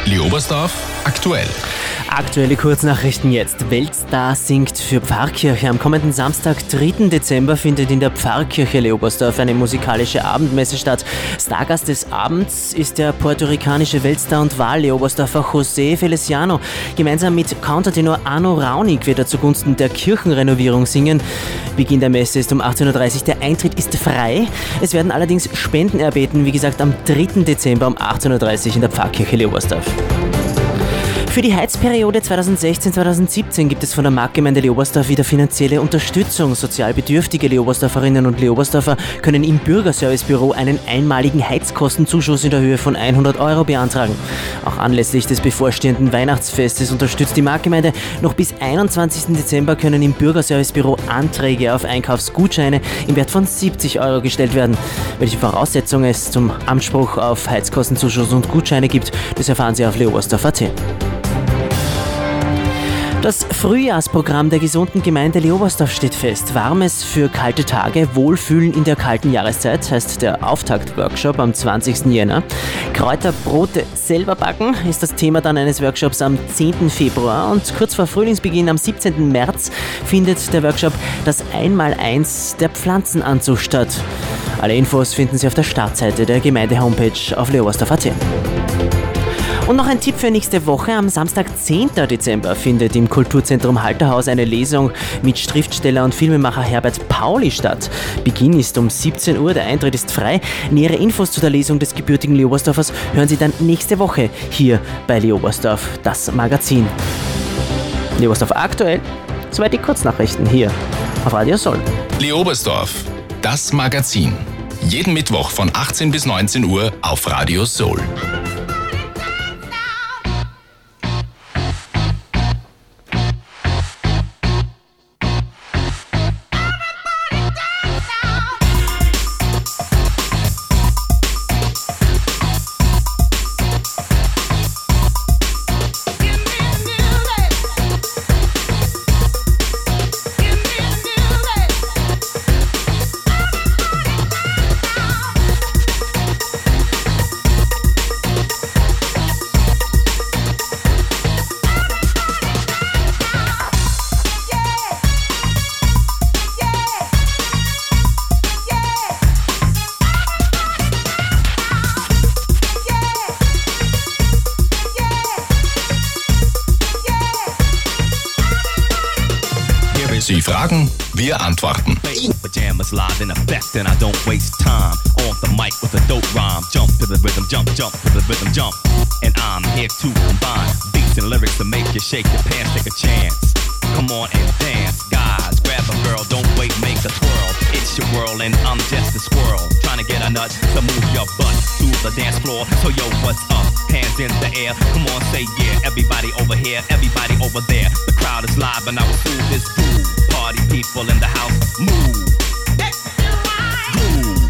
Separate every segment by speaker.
Speaker 1: Leobersdorf aktuell.
Speaker 2: Aktuelle Kurznachrichten jetzt. Weltstar singt für Pfarrkirche. Am kommenden Samstag, 3. Dezember, findet in der Pfarrkirche Leobersdorf eine musikalische Abendmesse statt. Stargast des Abends ist der puerto-ricanische Weltstar und Wahl-Leobersdorfer José Feliciano. Gemeinsam mit Countertenor Arno Raunig wird er zugunsten der Kirchenrenovierung singen. Beginn der Messe ist um 18.30 Uhr. Der Eintritt ist frei. Es werden allerdings Spenden erbeten, wie gesagt, am 3. Dezember um 18.30 Uhr in der Pfarrkirche Leobersdorf. Für die Heizperiode 2016-2017 gibt es von der Marktgemeinde Leobersdorf wieder finanzielle Unterstützung. Sozial bedürftige Leobersdorferinnen und Leobersdorfer können im Bürgerservicebüro einen einmaligen Heizkostenzuschuss in der Höhe von 100 € beantragen. Auch anlässlich des bevorstehenden Weihnachtsfestes unterstützt die Marktgemeinde. Noch bis 21. Dezember können im Bürgerservicebüro Anträge auf Einkaufsgutscheine im Wert von 70 € gestellt werden. Welche Voraussetzungen es zum Anspruch auf Heizkostenzuschuss und Gutscheine gibt, das erfahren Sie auf leobersdorf.at. Das Frühjahrsprogramm der gesunden Gemeinde Leobersdorf steht fest. Warmes für kalte Tage, Wohlfühlen in der kalten Jahreszeit, heißt der Auftaktworkshop am 20. Jänner. Kräuterbrote selber backen ist das Thema dann eines Workshops am 10. Februar. Und kurz vor Frühlingsbeginn am 17. März findet der Workshop das 1x1 der Pflanzenanzucht statt. Alle Infos finden Sie auf der Startseite der Gemeinde-Homepage auf leobersdorf.at. Und noch ein Tipp für nächste Woche. Am Samstag, 10. Dezember, findet im Kulturzentrum Halterhaus eine Lesung mit Schriftsteller und Filmemacher Herbert Pauli statt. Beginn ist um 17 Uhr, der Eintritt ist frei. Nähere Infos zu der Lesung des gebürtigen Leobersdorfers hören Sie dann nächste Woche hier bei Leobersdorf, das Magazin. Leobersdorf aktuell, soweit die Kurznachrichten hier auf Radio Soul.
Speaker 1: Leobersdorf, das Magazin. Jeden Mittwoch von 18 bis 19 Uhr auf Radio Soul. Sie fragen, wir antworten.
Speaker 3: Pajamas live in effect and I don't waste time. On the mic with a dope rhyme. Jump to the rhythm, jump to the rhythm, jump. And I'm here to combine beats and lyrics to make you shake your pants, take a chance. Come on and dance, guys. Grab a girl, don't wait, make a twirl. It's your world and I'm just a squirrel. Trying to get a nut to move your butt to the dance floor. So yo, what's up? Hands in the air. Come on, say yeah. Everybody over here, everybody over there. The crowd is live and I will soothe this groove. Party people in the house, move. Groove.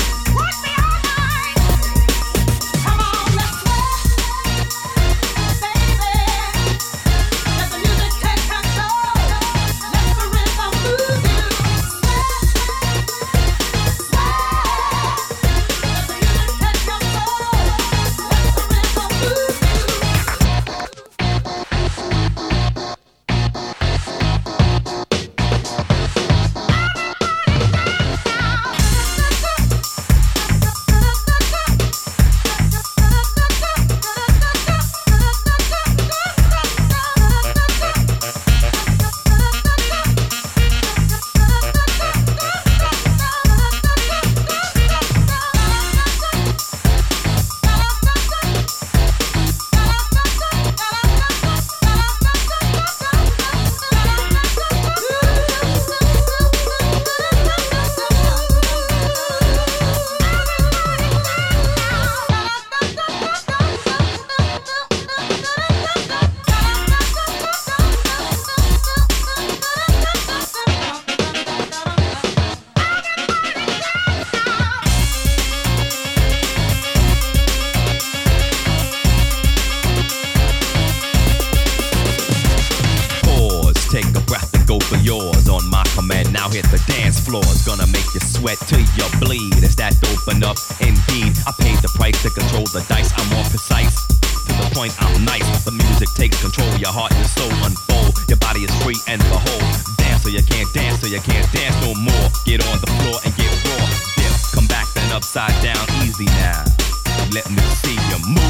Speaker 3: hit the dance floor. It's gonna make you sweat till you bleed. Is that dope enough? Indeed, I paid the price to control the dice. I'm more precise. To the point, I'm nice. The music takes control, your heart and soul unfold. Your body is free and behold. Dance so you can't dance, so you can't dance no more. Get on the floor and get raw. Dip, come back then upside down, easy now. Let me see you move.